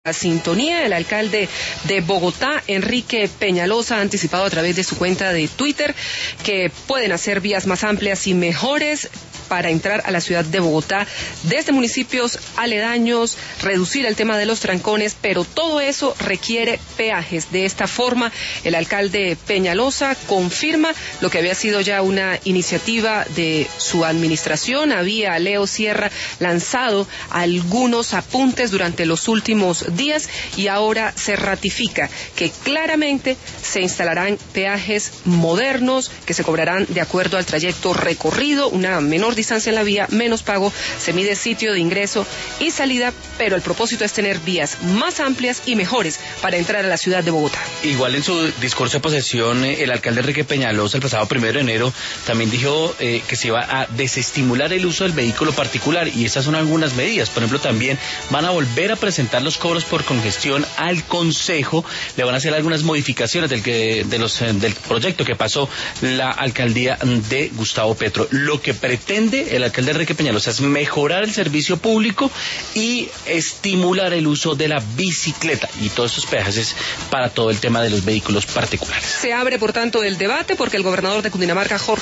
La sintonía, el alcalde de Bogotá, Enrique Peñalosa, ha anticipado a través de su cuenta de Twitter que pueden hacer vías más amplias y mejores para entrar a la ciudad de Bogotá desde municipios aledaños, reducir el tema de los trancones, pero todo eso requiere peajes. De esta forma, el alcalde Peñalosa confirma lo que había sido ya una iniciativa de su administración. Había Leo Sierra lanzado algunos apuntes durante los últimos días y ahora se ratifica que claramente se instalarán peajes modernos que se cobrarán de acuerdo al trayecto recorrido, una menor distancia en la vía, menos pago, se mide sitio de ingreso y salida, pero el propósito es tener vías más amplias y mejores para entrar a la ciudad de Bogotá. Igual en su discurso de posesión, el alcalde Enrique Peñalosa el pasado 1 de enero también dijo que se iba a desestimular el uso del vehículo particular, y esas son algunas medidas. Por ejemplo, también van a volver a presentar los cobros por congestión al Consejo, le van a hacer algunas modificaciones del proyecto que pasó la alcaldía de Gustavo Petro. Lo que pretende el alcalde Enrique Peñalosa es mejorar el servicio público y estimular el uso de la bicicleta, y todos estos peajes es para todo el tema de los vehículos particulares. Se abre, por tanto, el debate porque el gobernador de Cundinamarca, Jorge